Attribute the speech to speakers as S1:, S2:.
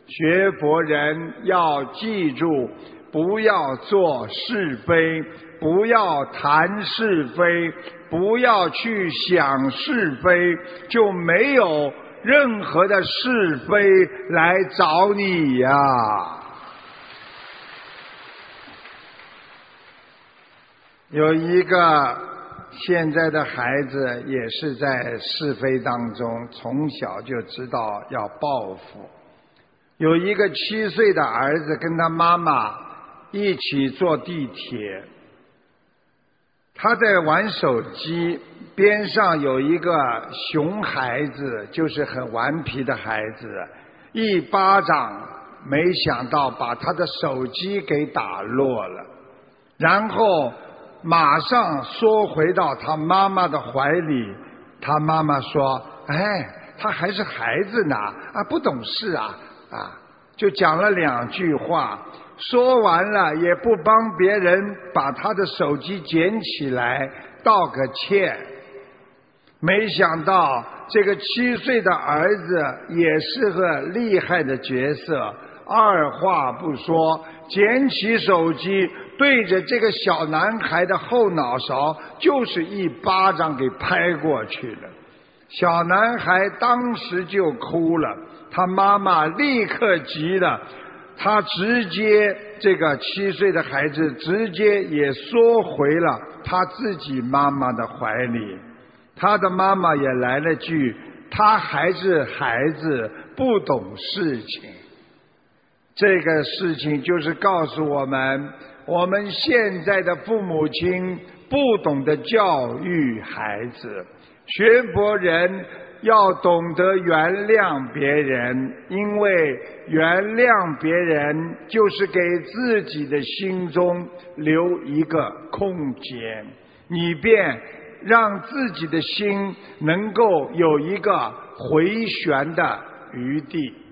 S1: 学佛人要记住，不要做是非，不要谈是非，不要去想是非，就没有任何的是非来找你呀。有一个现在的孩子也是在是非当中，从小就知道要报复。有一个7岁的儿子跟他妈妈一起坐地铁，他在玩手机，边上有一个熊孩子，就是很顽皮的孩子，一巴掌没想到把他的手机给打落了，然后马上缩回到他妈妈的怀里。他妈妈说：他还是孩子呢，不懂事啊，就讲了2句话，说完了也不帮别人把他的手机捡起来道个歉。没想到这个7岁的儿子也是个厉害的角色，二话不说，捡起手机对着这个小男孩的后脑勺就是一巴掌给拍过去了。小男孩当时就哭了，他妈妈立刻急了，他直接这个7岁的孩子直接也缩回了他自己妈妈的怀里。他的妈妈也来了句：他还是孩子，不懂事情。这个事情就是告诉我们，我们现在的父母亲不懂得教育孩子。学佛人要懂得原谅别人，因为原谅别人就是给自己的心中留一个空间，你便让自己的心能够有一个回旋的余地。